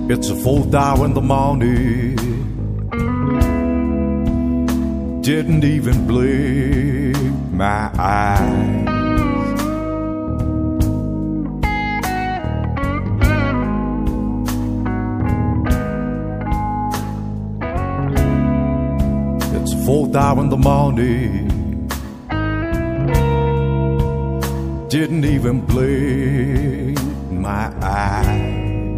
It's a full hour in the morning. Didn't even blink my eyes. It's a full hour in the morning. Didn't even blink my eyes.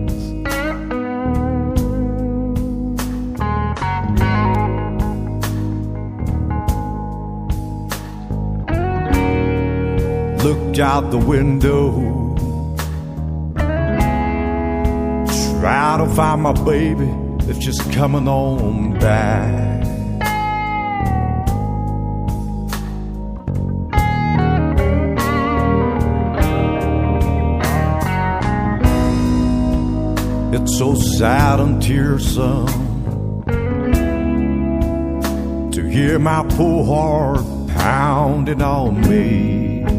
Looked out the window, try to find my baby if she's coming on back. It's so sad and tearsome to hear my poor heart pounding on me.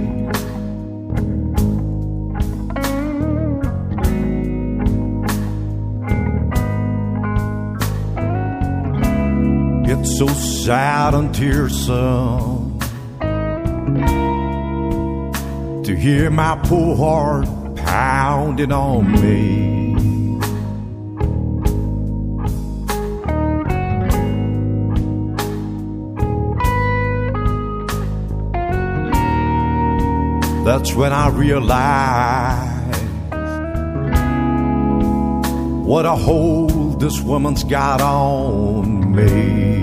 It's so sad and tearsome to hear my poor heart pounding on me. That's when I realized what a hold this woman's got on me.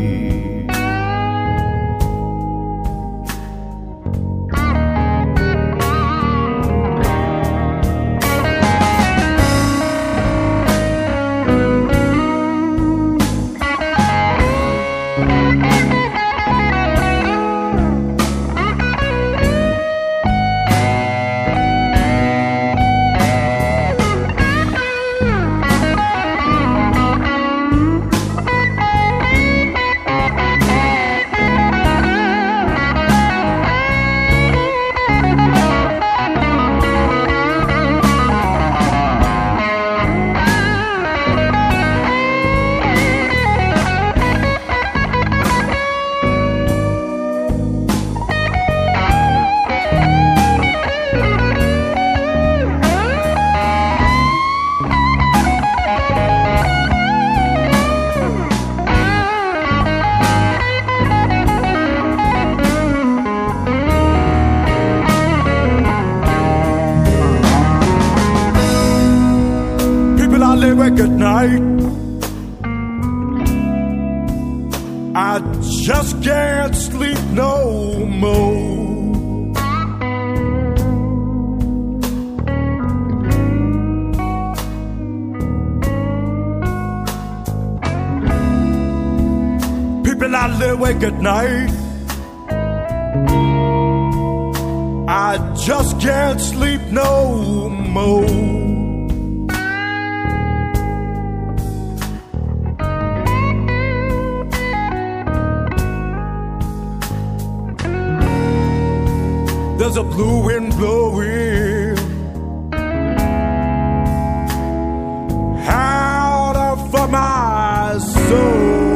At night, I just can't sleep no more. People I lay awake at night, I just can't sleep no more. There's a blue wind blowing out of my soul.